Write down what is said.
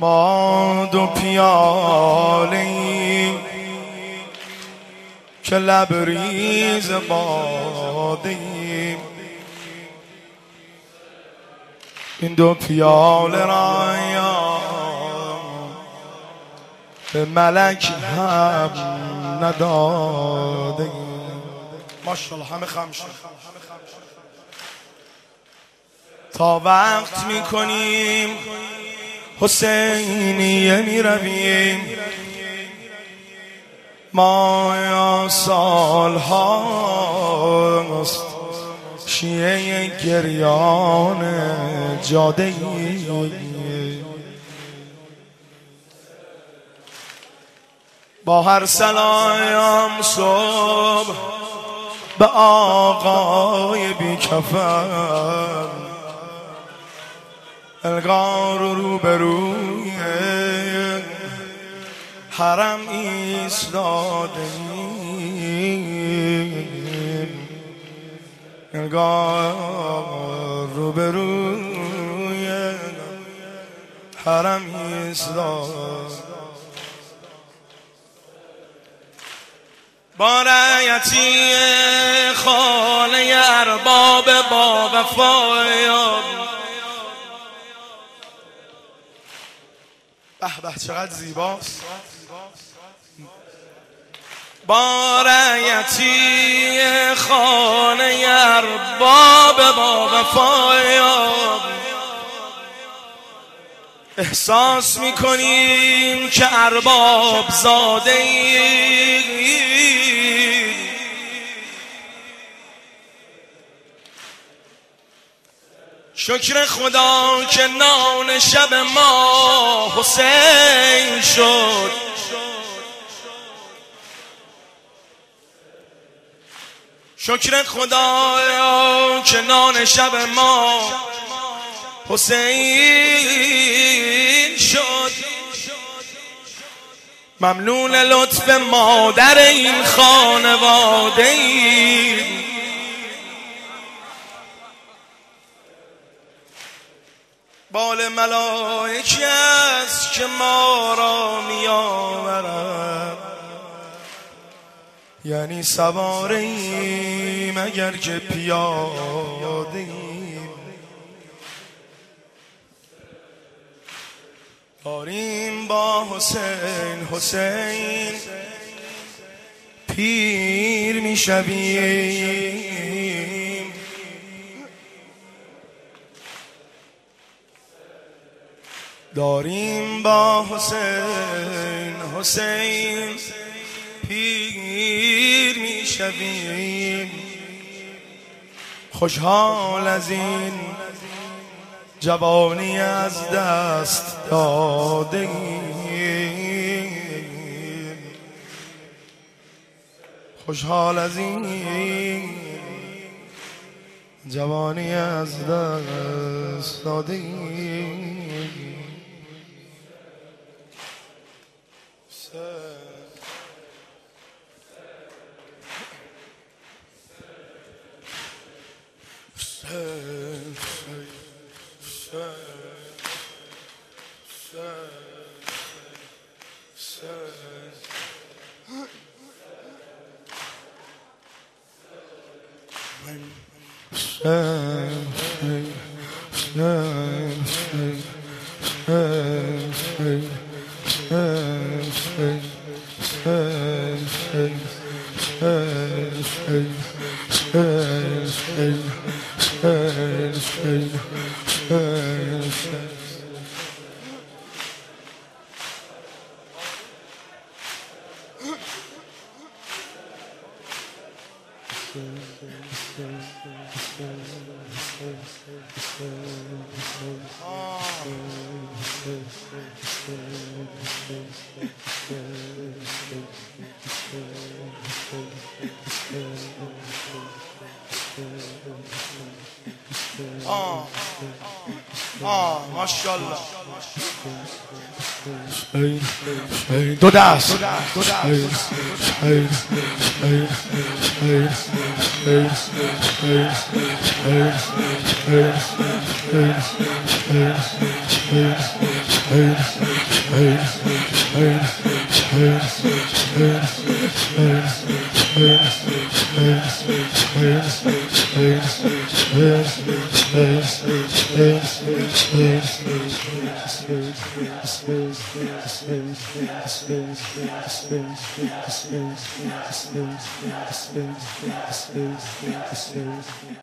ما دو پیاله‌ایم که لبریز باده‌ایم، این دو پیاله را به ملک هم نداده‌ایم. ماشاءالله همه خمشه. تا وقت میکنیم حسینیه میرویم، ما یا سال هاست شیعه گریان جاده ای، با هر سلام صبح به آقای بی کفن الگار روبروی حرم ایستادیم، الگار روبروی حرم ایستاد. با رعیتی خانه ارباب با وفایان، به به چقدر زیباست. با رعیتی خانه ارباب با وفایان احساس میکنیم که ارباب زاده ایم. شکر خدا که نان شب ما حسین شد، شکر خدا که نان شب ما حسین شد. ممنون لطف مادر این خانواده ایم، بال ملائکه است که ما را می آورد، یعنی سواره ایم اگر که پیاده ایم. داریم با حسین حسین پیر می شویم، داریم با حسین حسین پیر می شویم. خوشحال از این جوانی از دست داده ایم، خوشحال از این جوانی از دست داده ایم. ماشاءالله. دو دست Shane.